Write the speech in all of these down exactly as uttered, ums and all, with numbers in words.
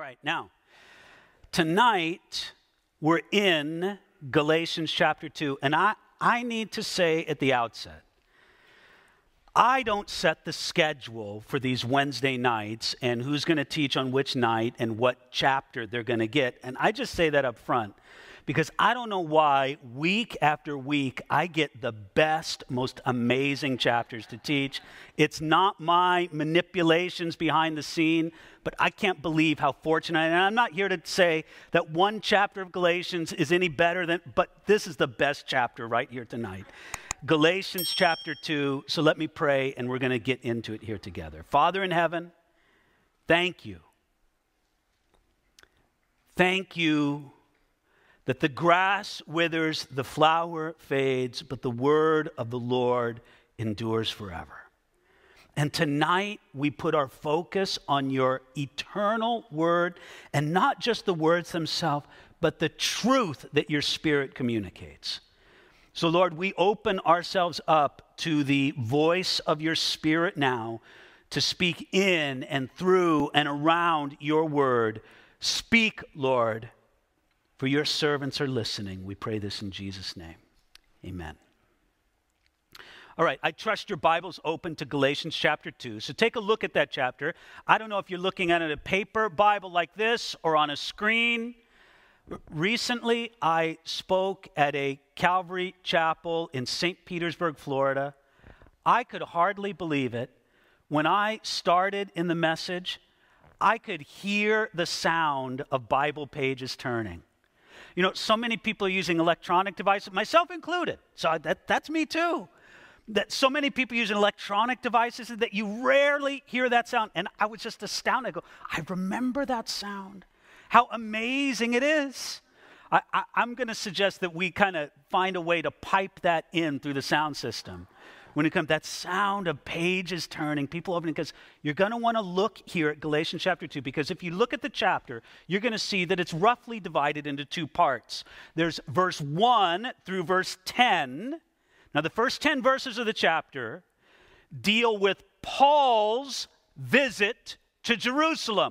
right, now, tonight we're in Galatians chapter two, and I, I need to say at the outset, I don't set the schedule for these Wednesday nights and who's going to teach on which night and what chapter they're going to get, and I just say that up front because I don't know why week after week I get the best, most amazing chapters to teach. It's not my manipulations behind the scene, but I can't believe how fortunate I am. And I'm not here to say that one chapter of Galatians is any better than, but this is the best chapter right here tonight. Galatians chapter two. So let me pray and we're going to get into it here together. Father in heaven, thank you. Thank you that the grass withers, the flower fades, but the word of the Lord endures forever. And tonight we put our focus on your eternal word, and not just the words themselves, but the truth that your Spirit communicates. So Lord, we open ourselves up to the voice of your Spirit now to speak in and through and around your word. Speak, Lord, for your servants are listening. We pray this in Jesus' name. Amen. All right, I trust your Bible's open to Galatians chapter two. So take a look at that chapter. I don't know if you're looking at a paper Bible like this or on a screen. Recently, I spoke at a Calvary chapel in Saint Petersburg, Florida. I could hardly believe it. When I started in the message, I could hear the sound of Bible pages turning. You know, so many people are using electronic devices, myself included. So that, that's me too. That so many people using electronic devices that you rarely hear that sound. And I was just astounded. I go, I remember that sound. How amazing it is. I, I, I'm going to suggest that we kind of find a way to pipe that in through the sound system. When it comes, that sound of pages turning, people opening, because you're going to want to look here at Galatians chapter two, because if you look at the chapter, you're going to see that it's roughly divided into two parts. There's verse one through verse ten. Now, the first ten verses of the chapter deal with Paul's visit to Jerusalem.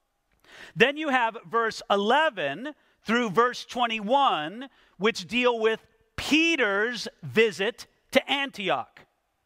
Then you have verse eleven through verse twenty-one, which deal with Peter's visit to Antioch.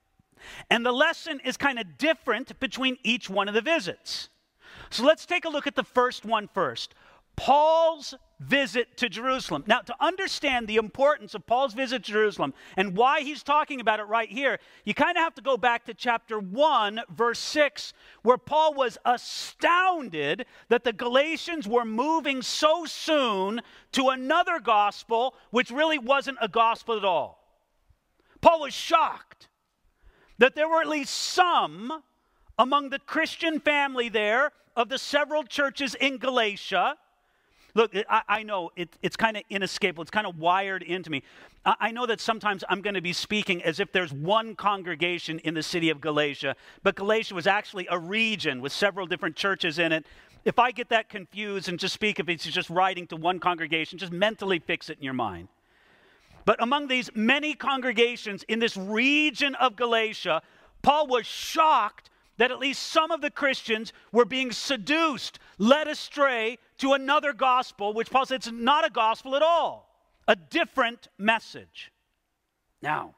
And the lesson is kind of different between each one of the visits. So let's take a look at the first one first. Paul's visit to Jerusalem. Now, to understand the importance of Paul's visit to Jerusalem and why he's talking about it right here, you kind of have to go back to chapter one, verse six, where Paul was astounded that the Galatians were moving so soon to another gospel, which really wasn't a gospel at all. Paul was shocked that there were at least some among the Christian family there of the several churches in Galatia. Look, I, I know it, it's kind of inescapable. It's kind of wired into me. I, I know that sometimes I'm going to be speaking as if there's one congregation in the city of Galatia, but Galatia was actually a region with several different churches in it. If I get that confused and just speak if it's just writing to one congregation, just mentally fix it in your mind. But among these many congregations in this region of Galatia, Paul was shocked that at least some of the Christians were being seduced, led astray to another gospel, which Paul said it's not a gospel at all, a different message. Now,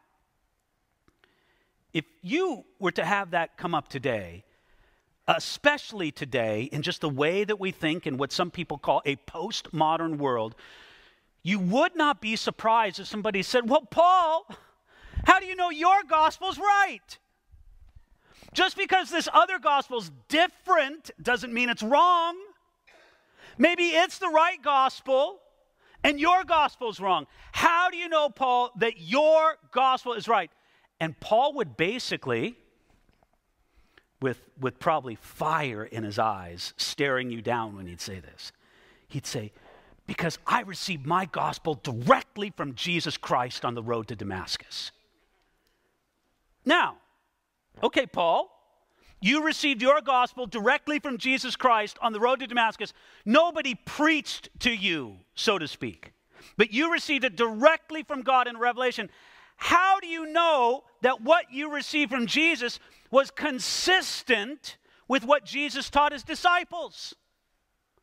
if you were to have that come up today, especially today in just the way that we think in what some people call a postmodern world, you would not be surprised if somebody said, well, Paul, how do you know your gospel's right? Just because this other gospel's different doesn't mean it's wrong. Maybe it's the right gospel and your gospel's wrong. How do you know, Paul, that your gospel is right? And Paul would basically, with, with probably fire in his eyes, staring you down when he'd say this, he'd say, because I received my gospel directly from Jesus Christ on the road to Damascus. Now, okay, Paul, you received your gospel directly from Jesus Christ on the road to Damascus. Nobody preached to you, so to speak, but you received it directly from God in Revelation. How do you know that what you received from Jesus was consistent with what Jesus taught his disciples?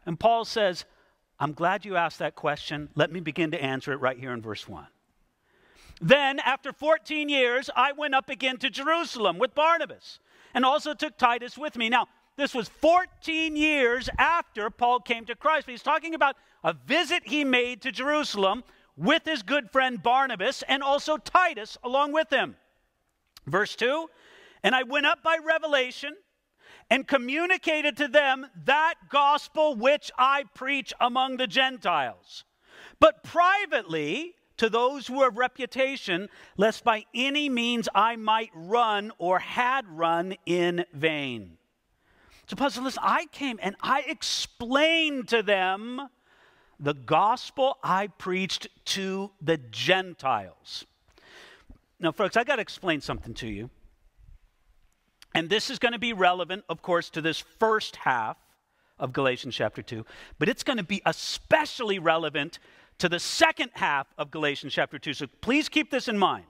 And Paul says, I'm glad you asked that question. Let me begin to answer it right here in verse one. Then, after fourteen years, I went up again to Jerusalem with Barnabas, and also took Titus with me. Now, this was fourteen years after Paul came to Christ. But he's talking about a visit he made to Jerusalem with his good friend Barnabas, and also Titus along with him. Verse two, and I went up by revelation and communicated to them that gospel which I preach among the Gentiles, but privately to those who have reputation, lest by any means I might run or had run in vain. So Paul said, listen, I came and I explained to them the gospel I preached to the Gentiles. Now, folks, I got to explain something to you. And this is going to be relevant, of course, to this first half of Galatians chapter two. But it's going to be especially relevant to the second half of Galatians chapter two. So please keep this in mind.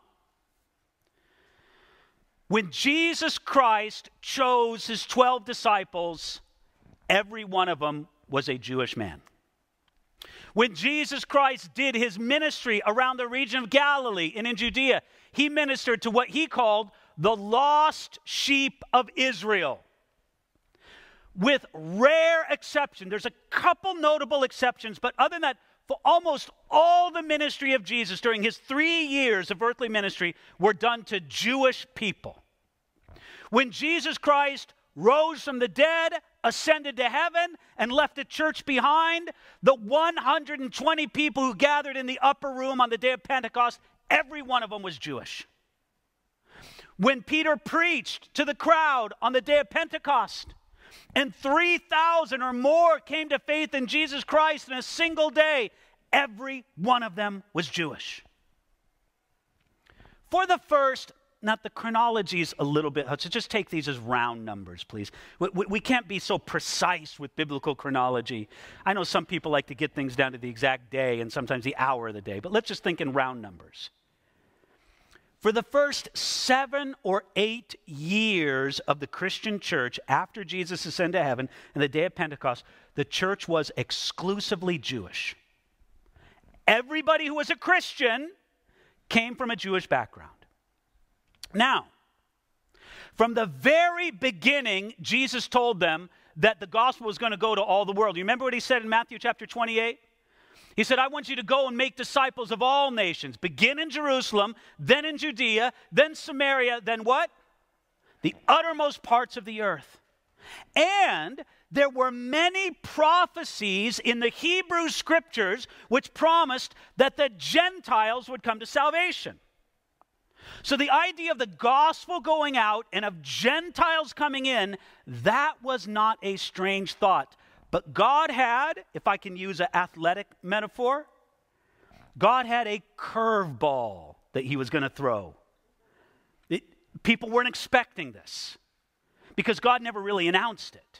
When Jesus Christ chose his twelve disciples, every one of them was a Jewish man. When Jesus Christ did his ministry around the region of Galilee and in Judea, he ministered to what he called the lost sheep of Israel. With rare exception, there's a couple notable exceptions, but other than that, for almost all the ministry of Jesus during his three years of earthly ministry were done to Jewish people. When Jesus Christ rose from the dead, ascended to heaven, and left a church behind, the one hundred twenty people who gathered in the upper room on the day of Pentecost, every one of them was Jewish. When Peter preached to the crowd on the day of Pentecost, and three thousand or more came to faith in Jesus Christ in a single day, every one of them was Jewish. For the first, now the chronology is a little bit, so just take these as round numbers, please. We, we, we can't be so precise with biblical chronology. I know some people like to get things down to the exact day and sometimes the hour of the day, but let's just think in round numbers. For the first seven or eight years of the Christian church after Jesus ascended to heaven and the day of Pentecost, the church was exclusively Jewish. Everybody who was a Christian came from a Jewish background. Now, from the very beginning, Jesus told them that the gospel was going to go to all the world. You remember what he said in Matthew chapter twenty-eight? He said, I want you to go and make disciples of all nations. Begin in Jerusalem, then in Judea, then Samaria, then what? The uttermost parts of the earth. And there were many prophecies in the Hebrew scriptures which promised that the Gentiles would come to salvation. So the idea of the gospel going out and of Gentiles coming in, that was not a strange thought. But God had, if I can use an athletic metaphor, God had a curveball that he was going to throw. It, people weren't expecting this because God never really announced it.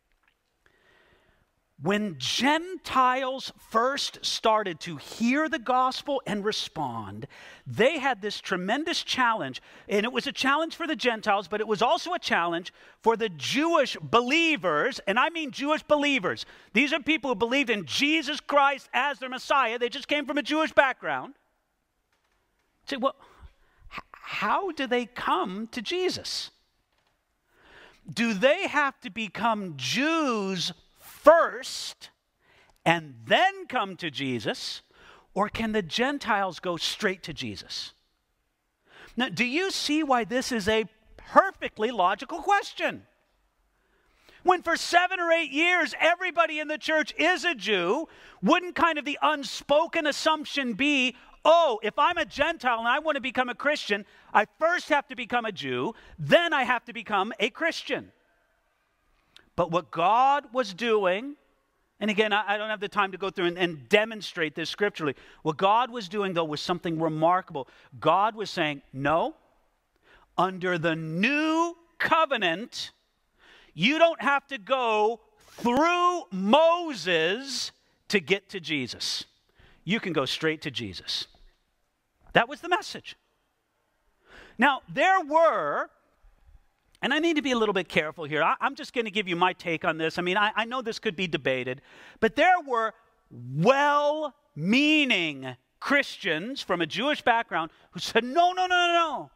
When Gentiles first started to hear the gospel and respond, they had this tremendous challenge. And it was a challenge for the Gentiles, but it was also a challenge for the Jewish believers. And I mean Jewish believers. These are people who believed in Jesus Christ as their Messiah. They just came from a Jewish background. Say, well, h- how do they come to Jesus? Do they have to become Jews first and then come to Jesus, or can the Gentiles go straight to Jesus? Now, do you see why this is a perfectly logical question? When for seven or eight years everybody in the church is a Jew, wouldn't kind of the unspoken assumption be, oh, if I'm a Gentile and I want to become a Christian, I first have to become a Jew, then I have to become a Christian? But what God was doing, and again, I, I don't have the time to go through and, and demonstrate this scripturally. What God was doing, though, was something remarkable. God was saying, no, under the new covenant, you don't have to go through Moses to get to Jesus. You can go straight to Jesus. That was the message. Now, there were And I need to be a little bit careful here. I, I'm just going to give you my take on this. I mean, I, I know this could be debated, but there were well-meaning Christians from a Jewish background who said, no, no, no, no, no.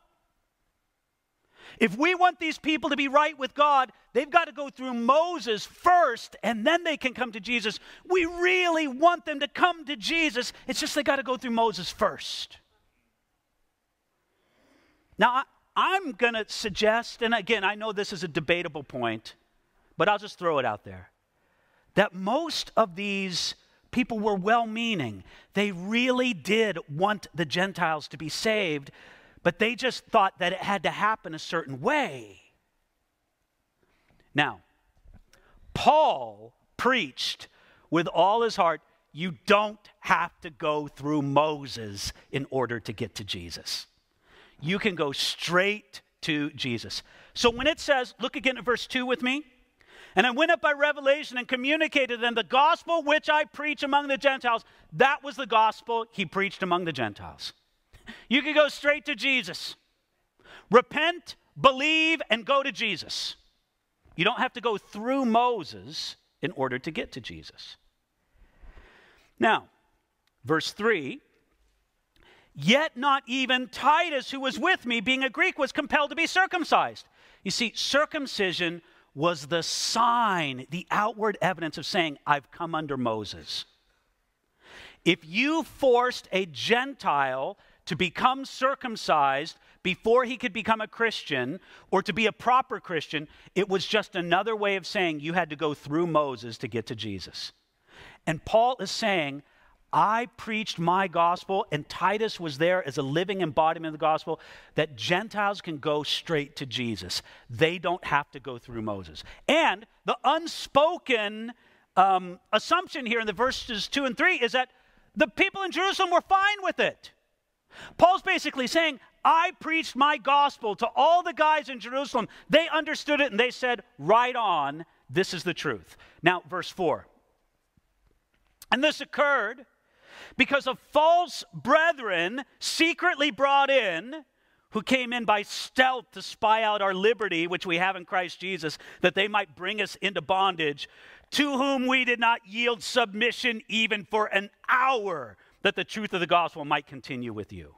If we want these people to be right with God, they've got to go through Moses first, and then they can come to Jesus. We really want them to come to Jesus. It's just they got to go through Moses first. Now, I, I'm going to suggest, and again, I know this is a debatable point, but I'll just throw it out there, that most of these people were well-meaning. They really did want the Gentiles to be saved, but they just thought that it had to happen a certain way. Now, Paul preached with all his heart, you don't have to go through Moses in order to get to Jesus. You can go straight to Jesus. So when it says, look again at verse two with me. And I went up by revelation and communicated to them the gospel which I preach among the Gentiles. That was the gospel he preached among the Gentiles. You can go straight to Jesus. Repent, believe, and go to Jesus. You don't have to go through Moses in order to get to Jesus. Now, verse three. Yet not even Titus, who was with me, being a Greek, was compelled to be circumcised. You see, circumcision was the sign, the outward evidence of saying, I've come under Moses. If you forced a Gentile to become circumcised before he could become a Christian, or to be a proper Christian, it was just another way of saying you had to go through Moses to get to Jesus. And Paul is saying, I preached my gospel, and Titus was there as a living embodiment of the gospel, that Gentiles can go straight to Jesus. They don't have to go through Moses. And the unspoken um, assumption here in the verses two and three is that the people in Jerusalem were fine with it. Paul's basically saying, I preached my gospel to all the guys in Jerusalem. They understood it, and they said, right on, this is the truth. Now, verse four. And this occurred because of false brethren secretly brought in, who came in by stealth to spy out our liberty, which we have in Christ Jesus, that they might bring us into bondage, to whom we did not yield submission even for an hour, that the truth of the gospel might continue with you.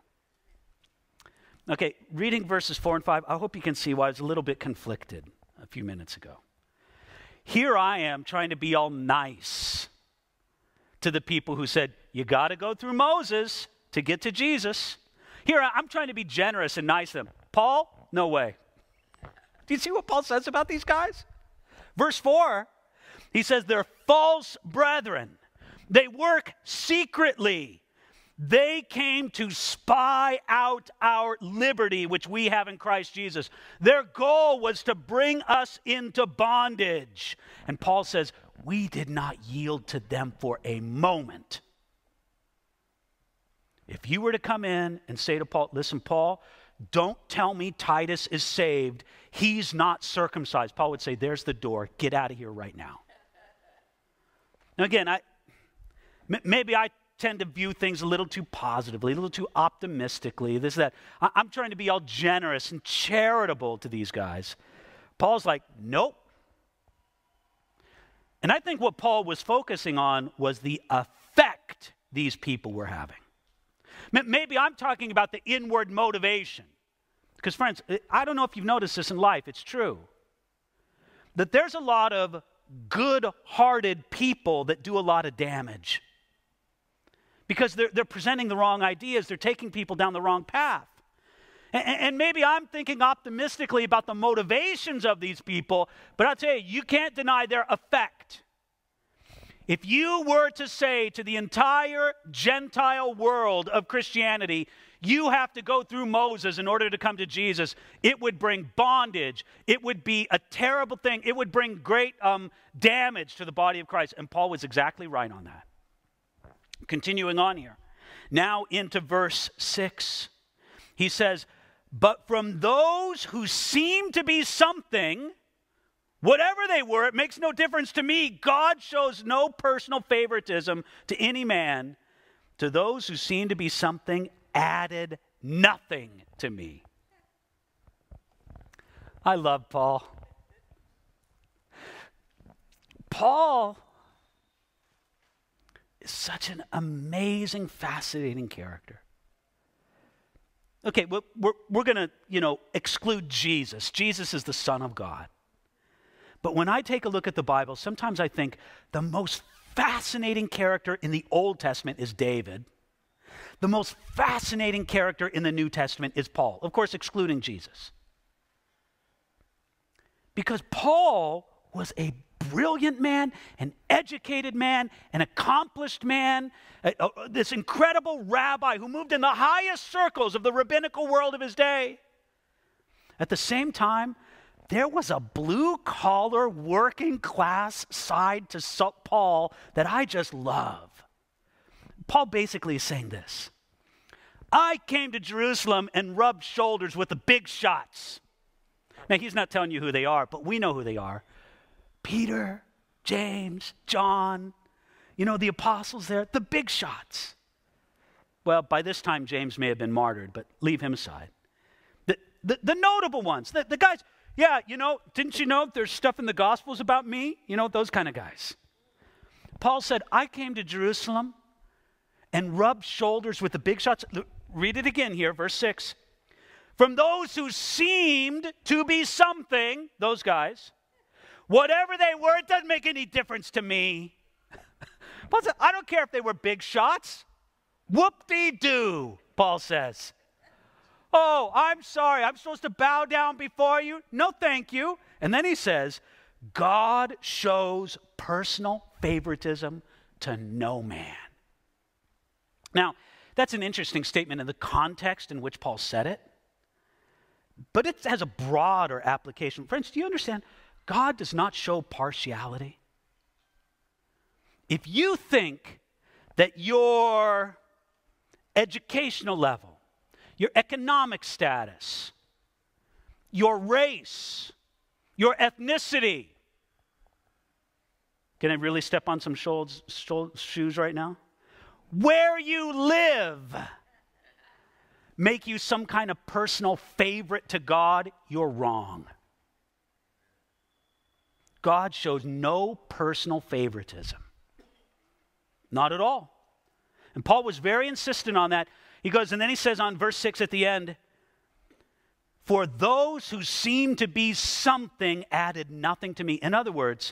Okay, reading verses four and five, I hope you can see why I was a little bit conflicted a few minutes ago. Here I am trying to be all nice to the people who said, you got to go through Moses to get to Jesus. Here, I'm trying to be generous and nice to them. Paul, no way. Do you see what Paul says about these guys? Verse four, he says they're false brethren. They work secretly. They came to spy out our liberty, which we have in Christ Jesus. Their goal was to bring us into bondage. And Paul says, we did not yield to them for a moment. If you were to come in and say to Paul, listen, Paul, don't tell me Titus is saved. He's not circumcised. Paul would say, there's the door. Get out of here right now. Now again, I, m- maybe I tend to view things a little too positively, a little too optimistically, this, that. I- I'm trying to be all generous and charitable to these guys. Paul's like, nope. And I think what Paul was focusing on was the effect these people were having. Maybe I'm talking about the inward motivation. Because friends, I don't know if you've noticed this in life, it's true. That there's a lot of good-hearted people that do a lot of damage. Because they're, they're presenting the wrong ideas, they're taking people down the wrong path. And, and maybe I'm thinking optimistically about the motivations of these people, but I'll tell you, you can't deny their effect. If you were to say to the entire Gentile world of Christianity, you have to go through Moses in order to come to Jesus, it would bring bondage. It would be a terrible thing. It would bring great um, damage to the body of Christ. And Paul was exactly right on that. Continuing on here. Now into verse six. He says, but from those who seem to be something, whatever they were, it makes no difference to me. God shows no personal favoritism to any man. To those who seem to be something, added nothing to me. I love Paul. Paul is such an amazing, fascinating character. Okay, we're, we're, we're going to, you know, exclude Jesus. Jesus is the Son of God. But when I take a look at the Bible, sometimes I think the most fascinating character in the Old Testament is David. The most fascinating character in the New Testament is Paul. Of course, excluding Jesus. Because Paul was a brilliant man, an educated man, an accomplished man, a, a, this incredible rabbi who moved in the highest circles of the rabbinical world of his day. At the same time, there was a blue-collar, working-class side to Paul that I just love. Paul basically is saying this: I came to Jerusalem and rubbed shoulders with the big shots. Now, he's not telling you who they are, but we know who they are. Peter, James, John, you know, the apostles there, the big shots. Well, by this time, James may have been martyred, but leave him aside. The, the, the notable ones, the, the guys, yeah, you know, didn't you know there's stuff in the Gospels about me? You know, those kind of guys. Paul said, I came to Jerusalem and rubbed shoulders with the big shots. Read it again here, verse six. From those who seemed to be something, those guys, whatever they were, it doesn't make any difference to me. Paul said, I don't care if they were big shots. Whoop-dee-doo, Paul says. Oh, I'm sorry, I'm supposed to bow down before you? No, thank you. And then he says, God shows personal favoritism to no man. Now, that's an interesting statement in the context in which Paul said it, but it has a broader application. Friends, do you understand? God does not show partiality. If you think that your educational level, your economic status, your race, your ethnicity, can I really step on some shoals, shoals, shoes right now? Where you live make you some kind of personal favorite to God, you're wrong. God shows no personal favoritism. Not at all. And Paul was very insistent on that. He goes, and then he says on verse six at the end, for those who seem to be something added nothing to me. In other words,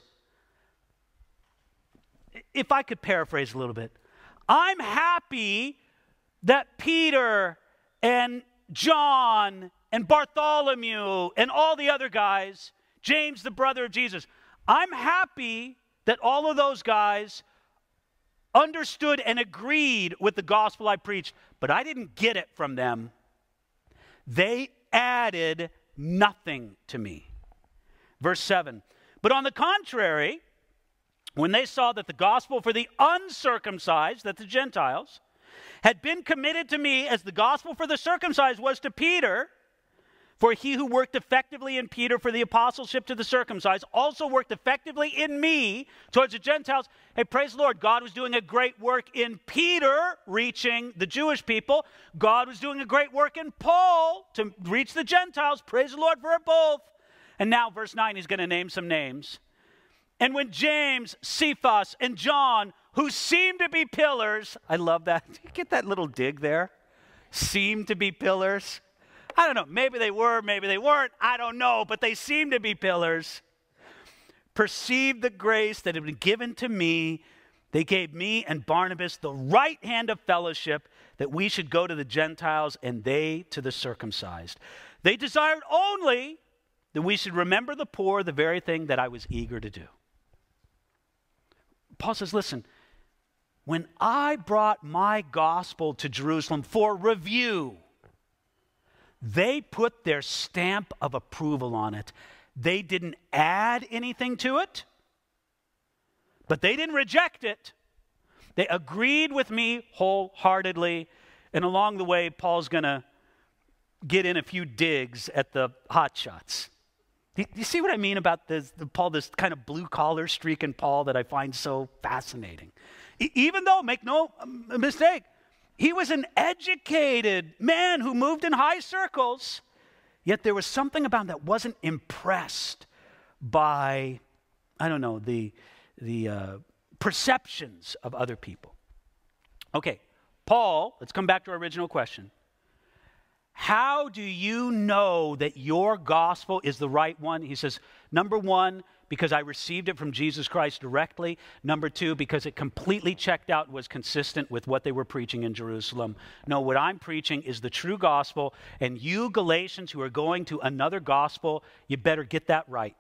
if I could paraphrase a little bit, I'm happy that Peter and John and Bartholomew and all the other guys, James, the brother of Jesus, I'm happy that all of those guys understood and agreed with the gospel I preached, but I didn't get it from them. They added nothing to me. Verse seven, but on the contrary, when they saw that the gospel for the uncircumcised, that the Gentiles, had been committed to me as the gospel for the circumcised was to Peter, for he who worked effectively in Peter for the apostleship to the circumcised also worked effectively in me towards the Gentiles. Hey, praise the Lord. God was doing a great work in Peter, reaching the Jewish people. God was doing a great work in Paul to reach the Gentiles. Praise the Lord for it both. And now, verse nine, he's going to name some names. And when James, Cephas, and John, who seemed to be pillars, I love that. Did you get that little dig there? Seemed to be pillars. I don't know, maybe they were, maybe they weren't, I don't know, but they seem to be pillars. Perceived the grace that had been given to me. They gave me and Barnabas the right hand of fellowship that we should go to the Gentiles and they to the circumcised. They desired only that we should remember the poor, the very thing that I was eager to do. Paul says, listen, when I brought my gospel to Jerusalem for review, they put their stamp of approval on it. They didn't add anything to it, but they didn't reject it. They agreed with me wholeheartedly. And along the way, Paul's going to get in a few digs at the hot shots. Do you see what I mean about this, the Paul, this kind of blue-collar streak in Paul that I find so fascinating? E- even though, make no mistake, he was an educated man who moved in high circles. Yet there was something about him that wasn't impressed by, I don't know, the, the uh, perceptions of other people. Okay, Paul, let's come back to our original question. How do you know that your gospel is the right one? He says, number one, because I received it from Jesus Christ directly. Number two, because it completely checked out and was consistent with what they were preaching in Jerusalem. No, what I'm preaching is the true gospel. And you Galatians who are going to another gospel, you better get that right.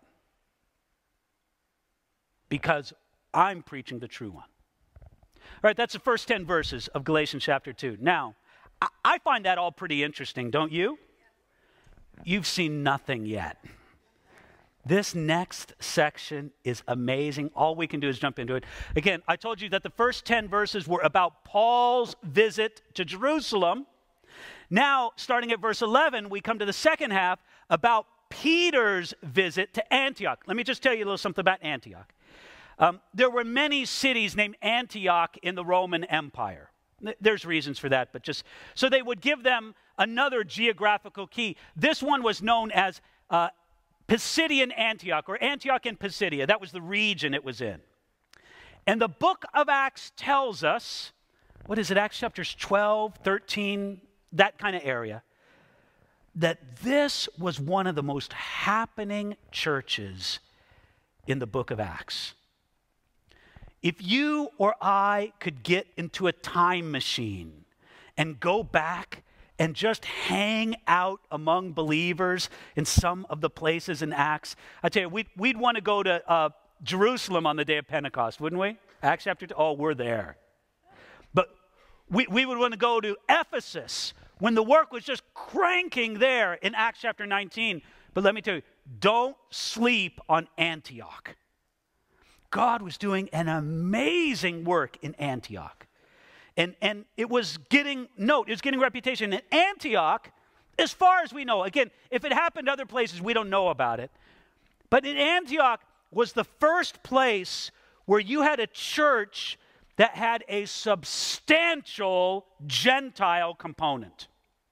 Because I'm preaching the true one. All right, that's the first ten verses of Galatians chapter two. Now, I find that all pretty interesting, don't you? You've seen nothing yet. This next section is amazing. All we can do is jump into it. Again, I told you that the first ten verses were about Paul's visit to Jerusalem. Now, starting at verse eleven, we come to the second half about Peter's visit to Antioch. Let me just tell you a little something about Antioch. Um, there were many cities named Antioch in the Roman Empire. There's reasons for that, but just so they would give them another geographical key. This one was known as uh, Pisidian Antioch, or Antioch in Pisidia. That was the region it was in. And the book of Acts tells us, what is it, Acts chapters twelve, thirteen, that kind of area, that this was one of the most happening churches in the book of Acts. If you or I could get into a time machine and go back and just hang out among believers in some of the places in Acts, I tell you, we'd, we'd want to go to uh, Jerusalem on the day of Pentecost, wouldn't we? Acts chapter two, oh, we're there. But we, we would want to go to Ephesus when the work was just cranking there in Acts chapter nineteen. But let me tell you, don't sleep on Antioch. God was doing an amazing work in Antioch. And, and it was getting note, it was getting reputation. In Antioch, as far as we know, again, if it happened other places, we don't know about it. But in Antioch was the first place where you had a church that had a substantial Gentile component.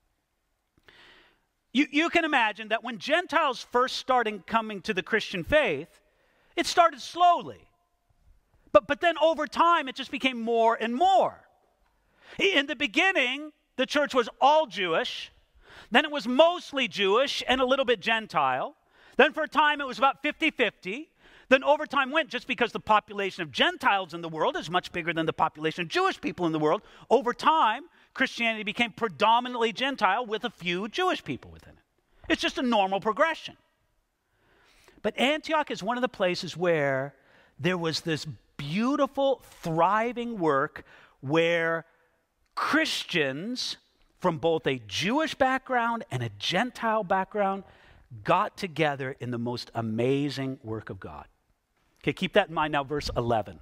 You, you can imagine that when Gentiles first started coming to the Christian faith, it started slowly. But, but then over time, it just became more and more. In the beginning, the church was all Jewish. Then it was mostly Jewish and a little bit Gentile. Then for a time, it was about fifty-fifty. Then over time went, just because the population of Gentiles in the world is much bigger than the population of Jewish people in the world, over time, Christianity became predominantly Gentile with a few Jewish people within it. It's just a normal progression. But Antioch is one of the places where there was this beautiful, thriving work where Christians from both a Jewish background and a Gentile background got together in the most amazing work of God. Okay, keep that in mind now, verse eleven.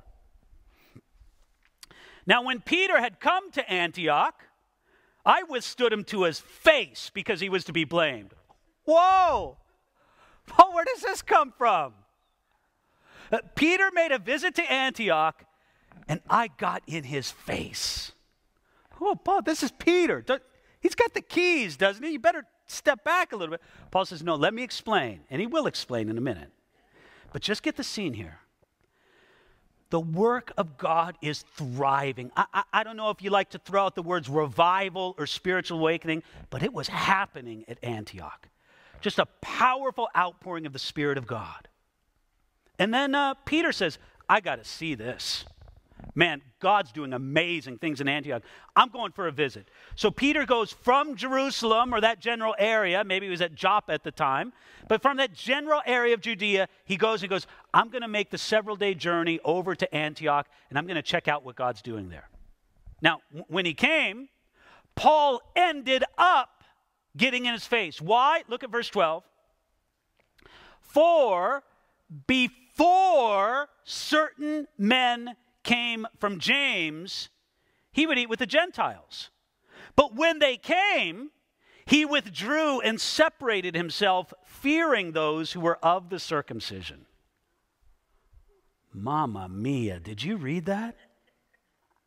Now, when Peter had come to Antioch, I withstood him to his face because he was to be blamed. Whoa! Oh, where does this come from? Uh, Peter made a visit to Antioch, and I got in his face. Oh, Paul, this is Peter. He's got the keys, doesn't he? You better step back a little bit. Paul says, no, let me explain. And he will explain in a minute. But just get the scene here. The work of God is thriving. I, I, I don't know if you like to throw out the words revival or spiritual awakening, but it was happening at Antioch. Just a powerful outpouring of the Spirit of God. And then uh, Peter says, I got to see this. Man, God's doing amazing things in Antioch. I'm going for a visit. So Peter goes from Jerusalem, or that general area, maybe he was at Joppa at the time, but from that general area of Judea, he goes and goes, I'm going to make the several-day journey over to Antioch, and I'm going to check out what God's doing there. Now, w- when he came, Paul ended up getting in his face. Why? Look at verse twelve. For before certain men came from James, he would eat with the Gentiles. But when they came, he withdrew and separated himself, fearing those who were of the circumcision. Mamma mia, did you read that?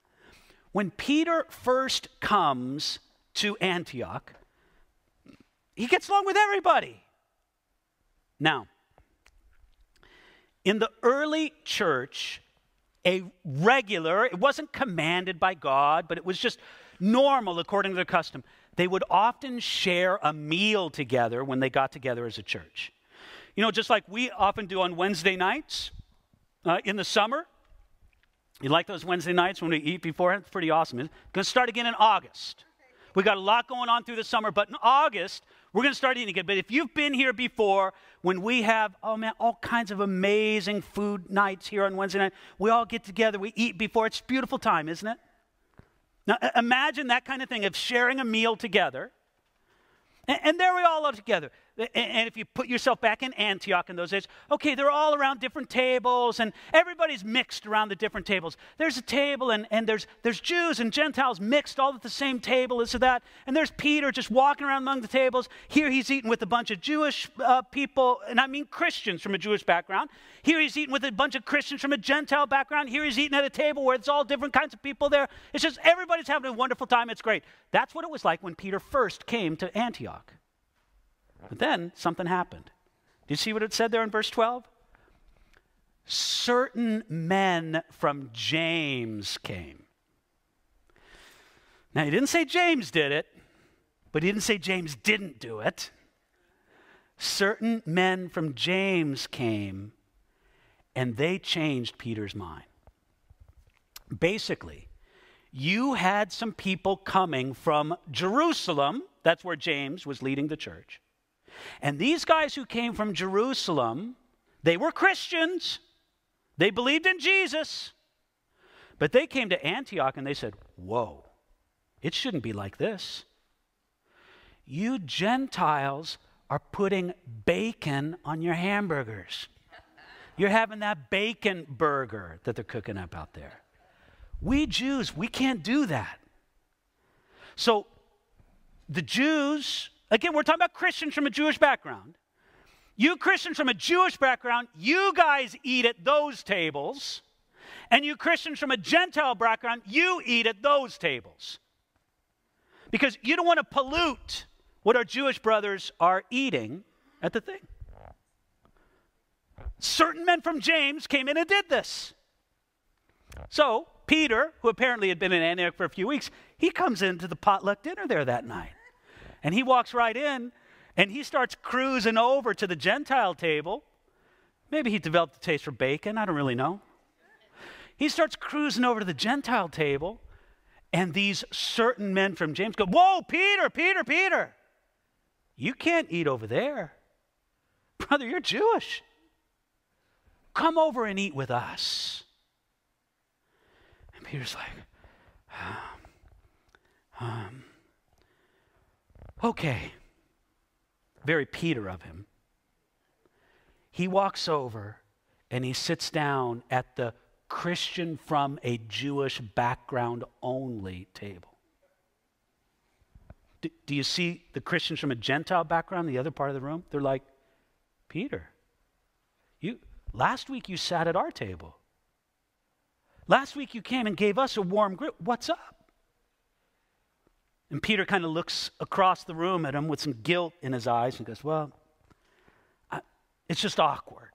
When Peter first comes to Antioch, He gets along with everybody. Now, in the early church, a regular, it wasn't commanded by God, but it was just normal according to their custom. They would often share a meal together when they got together as a church. You know, just like we often do on Wednesday nights uh, in the summer. You like those Wednesday nights when we eat beforehand? It's pretty awesome. It's going to start again in August. We got a lot going on through the summer, but in August, we're going to start eating again. But if you've been here before, when we have, oh man, all kinds of amazing food nights here on Wednesday night, we all get together, we eat before. It's a beautiful time, isn't it? Now, imagine that kind of thing of sharing a meal together. And, and there we all are together. And, and if you put yourself back in Antioch in those days, okay, they're all around different tables, and everybody's mixed around the different tables. There's a table, and, and there's, there's Jews and Gentiles mixed all at the same table, this or that. And there's Peter just walking around among the tables. Here he's eating with a bunch of Jewish uh, people, and I mean Christians from a Jewish background. Here he's eating with a bunch of Christians from a Gentile background. Here he's eating at a table where it's all different kinds of people there. It's just everybody's having a wonderful time. It's great. That's what it was like when Peter first came to Antioch. But then something happened. Do you see what it said there in verse twelve? Certain men from James came. Now, he didn't say James did it, but he didn't say James didn't do it. Certain men from James came, and they changed Peter's mind. Basically, you had some people coming from Jerusalem. That's where James was leading the church. And these guys who came from Jerusalem, they were Christians. They believed in Jesus. But they came to Antioch and they said, whoa, it shouldn't be like this. You Gentiles are putting bacon on your hamburgers. You're having that bacon burger that they're cooking up out there. We Jews, we can't do that. So the Jews, again, we're talking about Christians from a Jewish background. You Christians from a Jewish background, you guys eat at those tables. And you Christians from a Gentile background, you eat at those tables. Because you don't want to pollute what our Jewish brothers are eating at the thing. Certain men from James came in and did this. So Peter, who apparently had been in Antioch for a few weeks, he comes into the potluck dinner there that night. And he walks right in, and he starts cruising over to the Gentile table. Maybe he developed a taste for bacon. I don't really know. He starts cruising over to the Gentile table, and these certain men from James go, whoa, Peter, Peter, Peter. You can't eat over there. Brother, you're Jewish. Come over and eat with us. And Peter's like, um, um, okay. Very Peter of him. He walks over and he sits down at the Christian from a Jewish background only table. Do, do you see the Christians from a Gentile background, the other part of the room? They're like, Peter, you last week you sat at our table. Last week you came and gave us a warm grip. What's up? And Peter kind of looks across the room at him with some guilt in his eyes and goes, well, I, it's just awkward.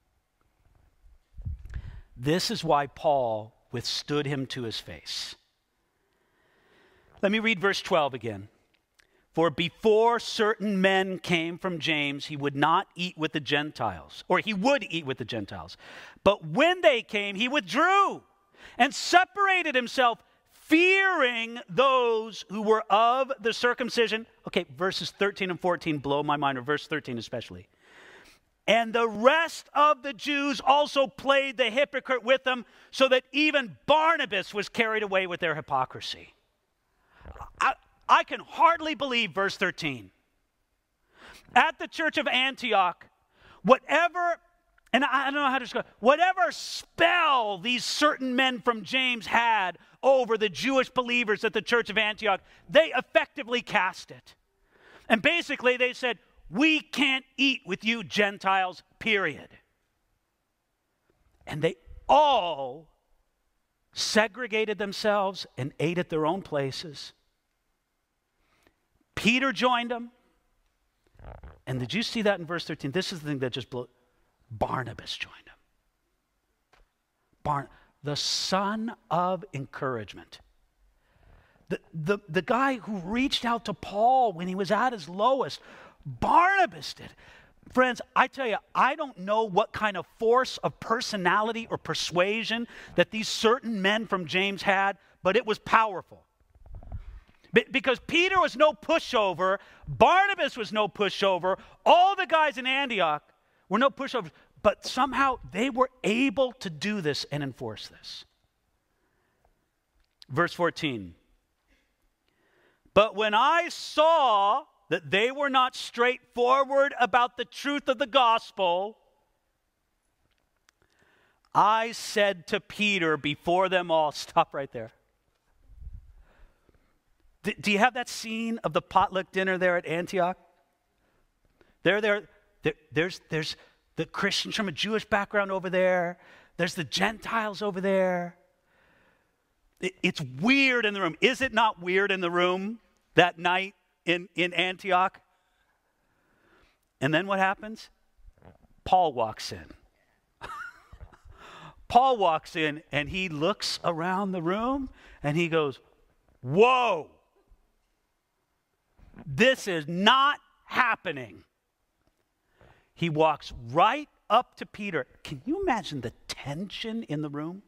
This is why Paul withstood him to his face. Let me read verse twelve again. For before certain men came from James, he would not eat with the Gentiles, or he would eat with the Gentiles. But when they came, he withdrew and separated himself, fearing those who were of the circumcision. Okay, verses thirteen and fourteen blow my mind, or verse thirteen especially. And the rest of the Jews also played the hypocrite with them, so that even Barnabas was carried away with their hypocrisy. I, I can hardly believe verse thirteen. At the church of Antioch, whatever, and I don't know how to describe, whatever spell these certain men from James had over the Jewish believers at the church of Antioch, they effectively cast it. And basically they said, we can't eat with you Gentiles, period. And they all segregated themselves and ate at their own places. Peter joined them. And did you see that in verse thirteen? This is the thing that just blew. Barnabas joined him. Barn, the son of encouragement. The, the, the guy who reached out to Paul when he was at his lowest. Barnabas did. Friends, I tell you, I don't know what kind of force of personality or persuasion that these certain men from James had, but it was powerful. Because Peter was no pushover, Barnabas was no pushover, all the guys in Antioch were no pushovers, but somehow they were able to do this and enforce this. Verse fourteen. But when I saw that they were not straightforward about the truth of the gospel, I said to Peter before them all, stop right there. Do, do you have that scene of the potluck dinner there at Antioch? There, there, there there's, there's the Christians from a Jewish background over there. There's the Gentiles over there. It, it's weird in the room. Is it not weird in the room that night in, in Antioch? And then what happens? Paul walks in. Paul walks in and he looks around the room and he goes, whoa, this is not happening. He walks right up to Peter. Can you imagine the tension in the room?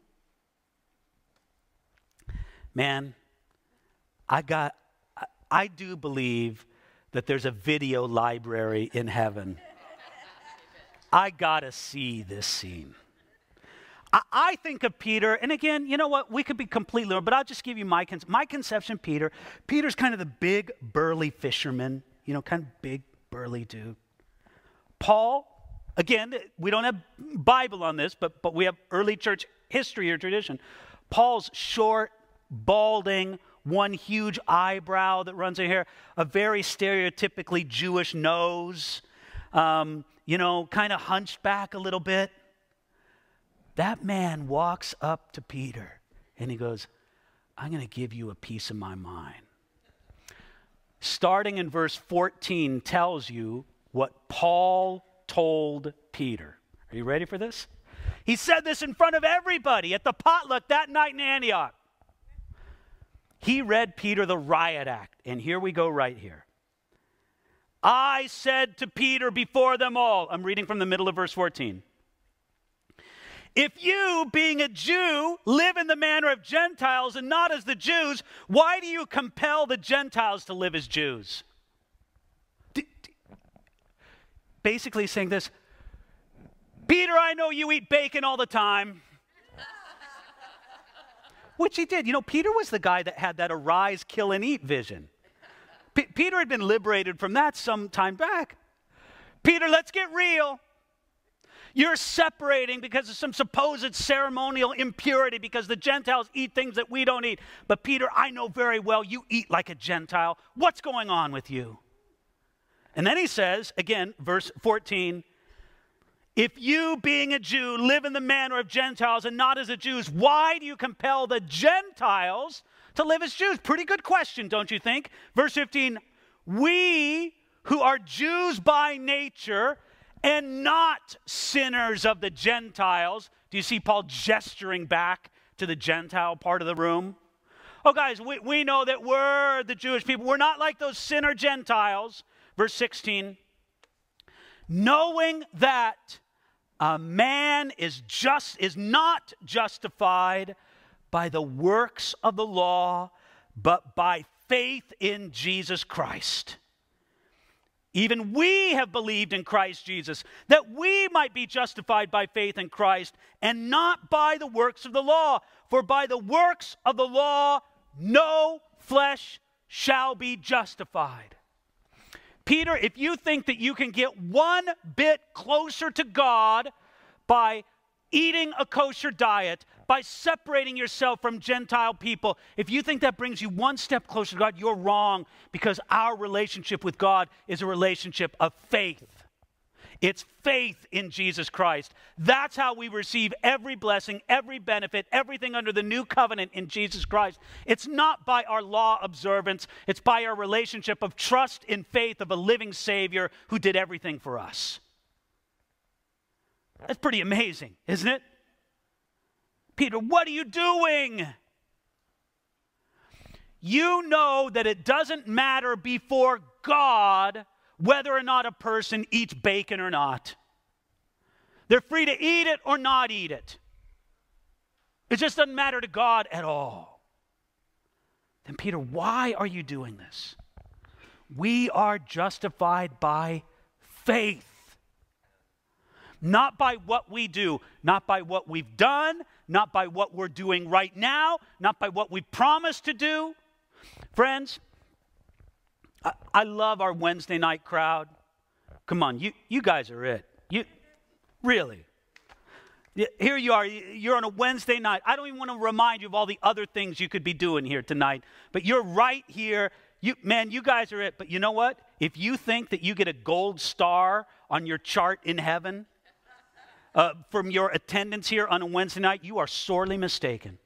Man, I got, I, I do believe that there's a video library in heaven. I gotta see this scene. I, I think of Peter, and again, you know what? We could be completely wrong, but I'll just give you my, con- my conception of Peter. Peter's kind of the big, burly fisherman, you know, kind of big, burly dude. Paul, again, we don't have Bible on this, but, but we have early church history or tradition. Paul's short, balding, one huge eyebrow that runs in here, a very stereotypically Jewish nose, um, you know, kind of hunched back a little bit. That man walks up to Peter and he goes, I'm going to give you a piece of my mind. Starting in verse fourteen tells you what Paul told Peter. Are you ready for this? He said this in front of everybody at the potluck that night in Antioch. He read Peter the riot act, and here we go right here. I said to Peter before them all, I'm reading from the middle of verse fourteen. If you, being a Jew, live in the manner of Gentiles and not as the Jews, why do you compel the Gentiles to live as Jews? D- d- Basically saying this, Peter, I know you eat bacon all the time. Which he did. You know, Peter was the guy that had that arise, kill, and eat vision. P- Peter had been liberated from that some time back. Peter, let's get real. You're separating because of some supposed ceremonial impurity because the Gentiles eat things that we don't eat. But Peter, I know very well you eat like a Gentile. What's going on with you? And then he says, again, verse fourteen, if you, being a Jew, live in the manner of Gentiles and not as the Jews, why do you compel the Gentiles to live as Jews? Pretty good question, don't you think? Verse fifteen, we who are Jews by nature and not sinners of the Gentiles. Do you see Paul gesturing back to the Gentile part of the room? Oh, guys, we, we know that we're the Jewish people. We're not like those sinner Gentiles. Verse sixteen, knowing that a man is just is not justified by the works of the law, but by faith in Jesus Christ. Even we have believed in Christ Jesus, that we might be justified by faith in Christ, and not by the works of the law. For by the works of the law, no flesh shall be justified. Peter, if you think that you can get one bit closer to God by eating a kosher diet, by separating yourself from Gentile people, if you think that brings you one step closer to God, you're wrong, because our relationship with God is a relationship of faith. It's faith in Jesus Christ. That's how we receive every blessing, every benefit, everything under the new covenant in Jesus Christ. It's not by our law observance. It's by our relationship of trust in faith of a living Savior who did everything for us. That's pretty amazing, isn't it? Peter, what are you doing? You know that it doesn't matter before God whether or not a person eats bacon or not. They're free to eat it or not eat it. It just doesn't matter to God at all. Then Peter, why are you doing this? We are justified by faith. Not by what we do, not by what we've done, not by what we're doing right now, not by what we promised to do. Friends, I, I love our Wednesday night crowd. Come on, you, you guys are it. You really. Here you are, you're on a Wednesday night. I don't even want to remind you of all the other things you could be doing here tonight, but you're right here. You, man, you guys are it. But you know what? If you think that you get a gold star on your chart in heaven uh, from your attendance here on a Wednesday night, you are sorely mistaken.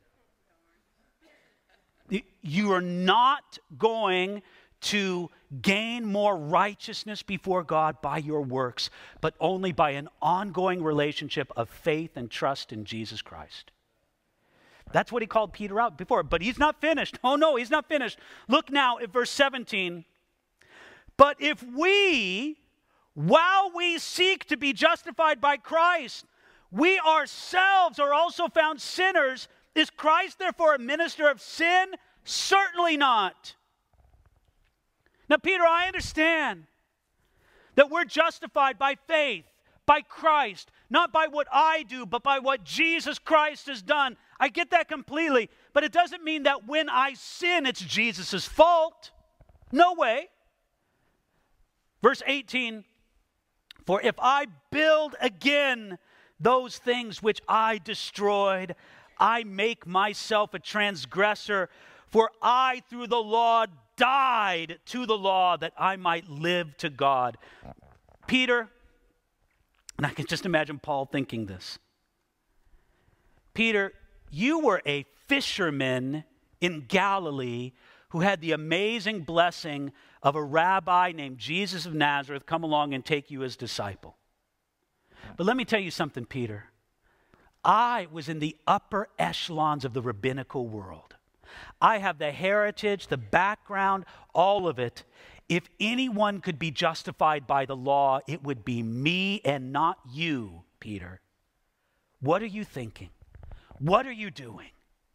You are not going to gain more righteousness before God by your works, but only by an ongoing relationship of faith and trust in Jesus Christ. That's what he called Peter out before, but he's not finished. Oh no, he's not finished. Look now at verse seventeen. But if we, while we seek to be justified by Christ, we ourselves are also found sinners, is Christ therefore a minister of sin? Certainly not. Now, Peter, I understand that we're justified by faith, by Christ, not by what I do, but by what Jesus Christ has done. I get that completely, but it doesn't mean that when I sin, it's Jesus' fault. No way. Verse eighteen, for if I build again those things which I destroyed, I make myself a transgressor, for I through the law died to the law that I might live to God. Peter, and I can just imagine Paul thinking this. Peter, you were a fisherman in Galilee who had the amazing blessing of a rabbi named Jesus of Nazareth come along and take you as disciple. But let me tell you something, Peter. I was in the upper echelons of the rabbinical world. I have the heritage, the background, all of it. If anyone could be justified by the law, it would be me and not you, Peter. What are you thinking? What are you doing?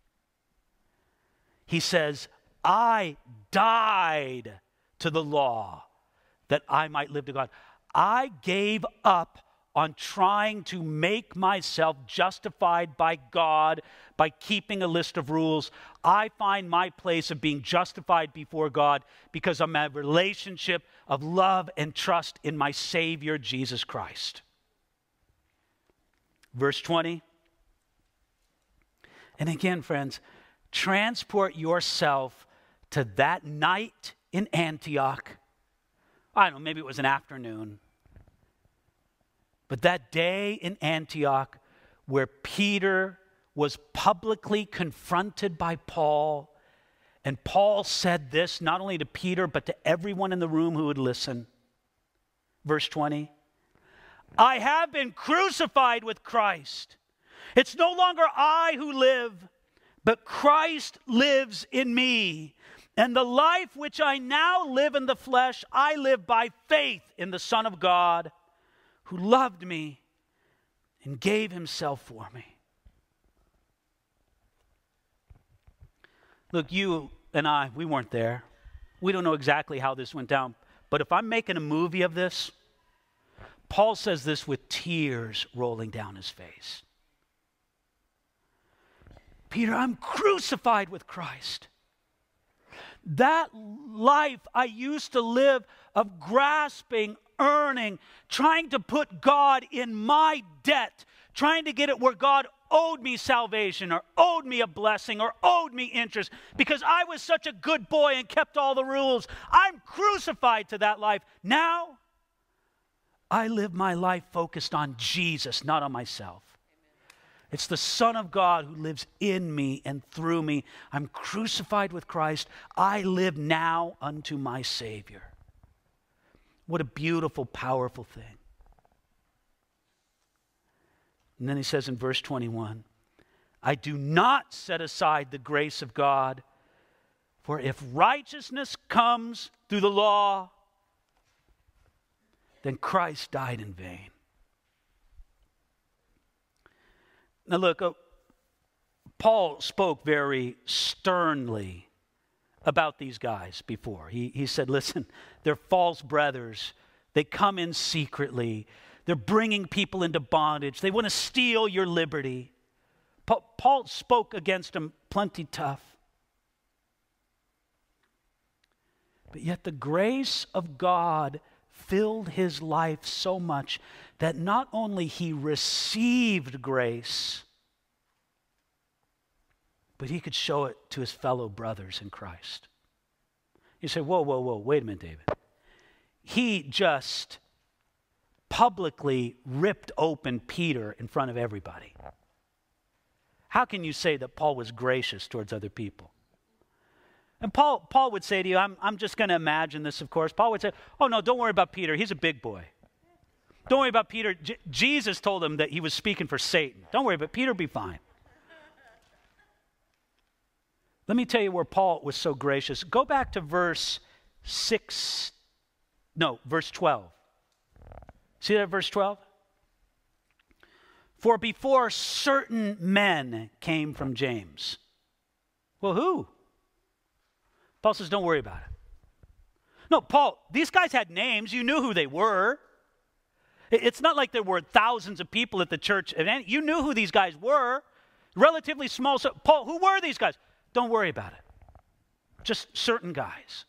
He says, I died to the law that I might live to God. I gave up on trying to make myself justified by God by keeping a list of rules. I find my place of being justified before God because I'm a relationship of love and trust in my Savior, Jesus Christ. Verse twenty. And again, friends, transport yourself to that night in Antioch. I don't know, maybe it was an afternoon. But that day in Antioch where Peter was publicly confronted by Paul, and Paul said this not only to Peter but to everyone in the room who would listen. Verse twenty, I have been crucified with Christ. It's no longer I who live, but Christ lives in me. And the life which I now live in the flesh, I live by faith in the Son of God, who loved me and gave himself for me. Look, you and I, we weren't there. We don't know exactly how this went down. But if I'm making a movie of this, Paul says this with tears rolling down his face. Peter, I'm crucified with Christ. That life I used to live of grasping, earning, trying to put God in my debt, trying to get it where God owed me salvation or owed me a blessing or owed me interest because I was such a good boy and kept all the rules. I'm crucified to that life. Now, I live my life focused on Jesus, not on myself. It's the Son of God who lives in me and through me. I'm crucified with Christ. I live now unto my Savior. What a beautiful, powerful thing. And then he says in verse twenty-one, I do not set aside the grace of God, for if righteousness comes through the law, then Christ died in vain. Now look, uh, Paul spoke very sternly about these guys before. He, he said, listen, they're false brothers. They come in secretly. They're bringing people into bondage. They want to steal your liberty. Pa- Paul spoke against them plenty tough. But yet the grace of God filled his life so much that not only he received grace, but he could show it to his fellow brothers in Christ. You say, whoa, whoa, whoa, wait a minute, David. He just publicly ripped open Peter in front of everybody. How can you say that Paul was gracious towards other people? And Paul, Paul would say to you, I'm, I'm just going to imagine this, of course. Paul would say, oh, no, don't worry about Peter. He's a big boy. Don't worry about Peter. J- Jesus told him that he was speaking for Satan. Don't worry, but Peter will be fine. Let me tell you where Paul was so gracious. Go back to verse six, no, verse twelve. See that verse twelve? For before certain men came from James. Well, who? Paul says, don't worry about it. No, Paul, these guys had names. You knew who they were. It's not like there were thousands of people at the church. You knew who these guys were. Relatively small. So, Paul, who were these guys? Don't worry about it. Just certain guys.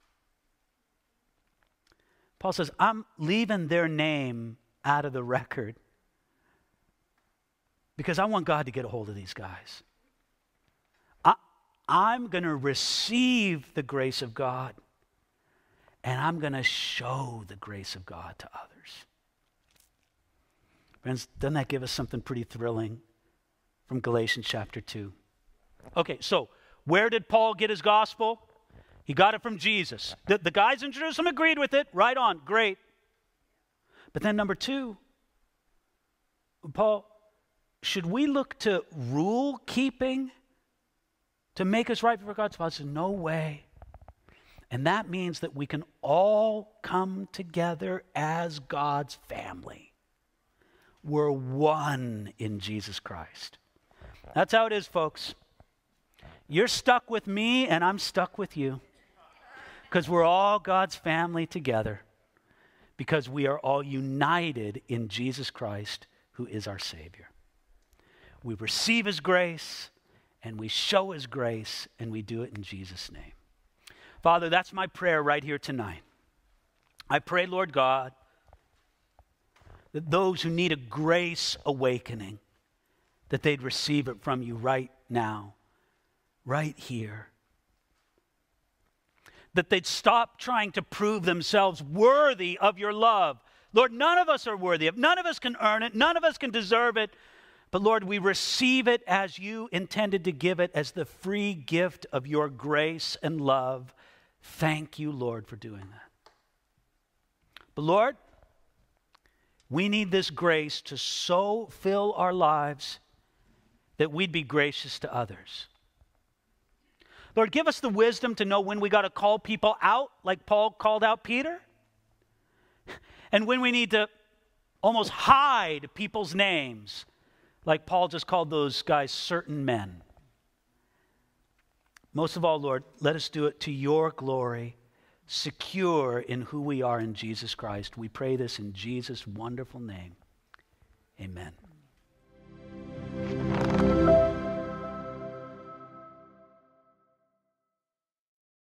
Paul says, I'm leaving their name out of the record because I want God to get a hold of these guys. I, I'm going to receive the grace of God, and I'm going to show the grace of God to others. Friends, doesn't that give us something pretty thrilling from Galatians chapter two? Okay, so where did Paul get his gospel? He got it from Jesus. The, the guys in Jerusalem agreed with it. Right on, great. But then number two, Paul, should we look to rule keeping to make us right before God's Father? No way. And that means that we can all come together as God's family. We're one in Jesus Christ. That's how it is, folks. You're stuck with me and I'm stuck with you. Because we're all God's family together. Because we are all united in Jesus Christ, who is our Savior. We receive his grace and we show his grace, and we do it in Jesus' name. Father, that's my prayer right here tonight. I pray, Lord God, that those who need a grace awakening, that they'd receive it from you right now, right here. That they'd stop trying to prove themselves worthy of your love. Lord, none of us are worthy of it. None of us can earn it. None of us can deserve it. But Lord, we receive it as you intended to give it, as the free gift of your grace and love. Thank you, Lord, for doing that. But Lord, we need this grace to so fill our lives that we'd be gracious to others. Lord, give us the wisdom to know when we got to call people out, like Paul called out Peter, and when we need to almost hide people's names, like Paul just called those guys certain men. Most of all, Lord, let us do it to your glory, secure in who we are in Jesus Christ. We pray this in Jesus' wonderful name. Amen.